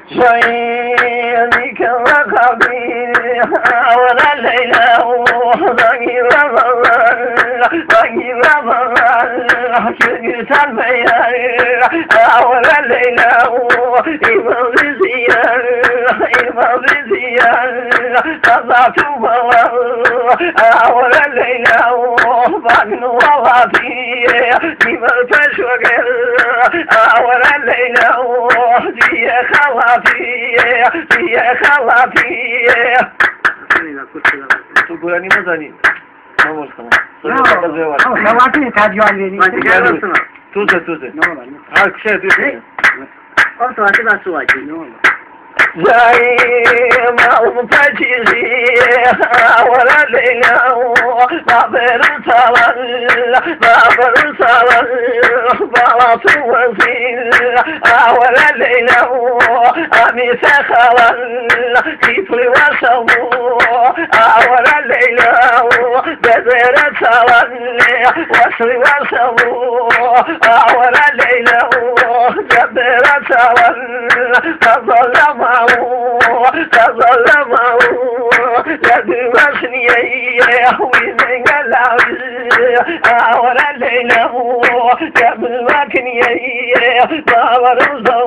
شينك وقبي ولا الليلة ضير ضير شقت البيان ولا الليلة إمضي زيان قضعت ولا الليلة فقن وضعتي إمضي شقر ولا الليلة دي خلاتي تقول أني مزاني ما مرسنا خلاتي تاجوالي توزة هاك شيء توزة أصلا تبع سواجي زي ما متجزي ولا ليلة بابر صلال بلا توزيل ولا ليلة أمي سخلال كيفلي وصلو ولا ليلة بزر صلال وصلي وصلو ولا ليلة جبر صلال تظلموا لدمسني ومن العوز ولا الليلة قبل ما كني بابر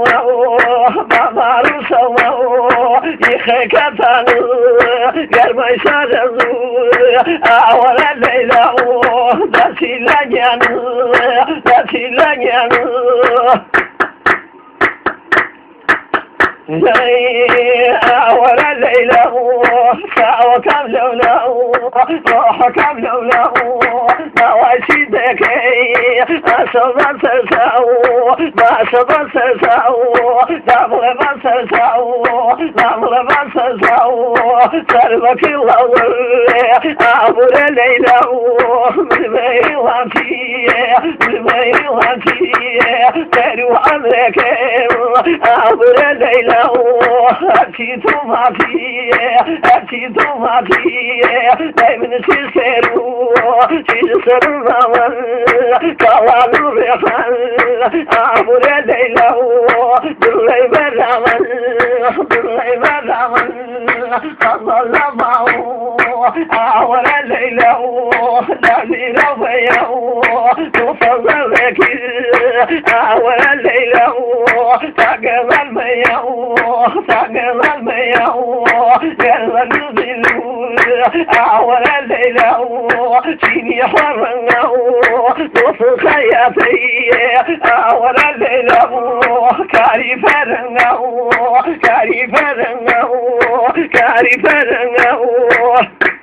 صواه يخكتانو قلب يسادزو ولا الليلة داسي لانيانو ولا الليلة وكم لولاه وحكم لولاه نواشيدك أصبر سرساو ما صبر سرساو نمر ما سرساو نمر ما سرساو سربك الله أبور الليلة بالميلاتي ترو عمرك أبور الليلة أتي توماتي دايما تسيرو ماما كوالو بيخال أبور الليلة دلي برامن الله معو ولا الليلة دالي ربيعو تفضل لك ولا الليلة تقبل الميعو قلب نزلو ولا الليلة فيني حرنو نص خياتي ولا الليلة كاري فرنو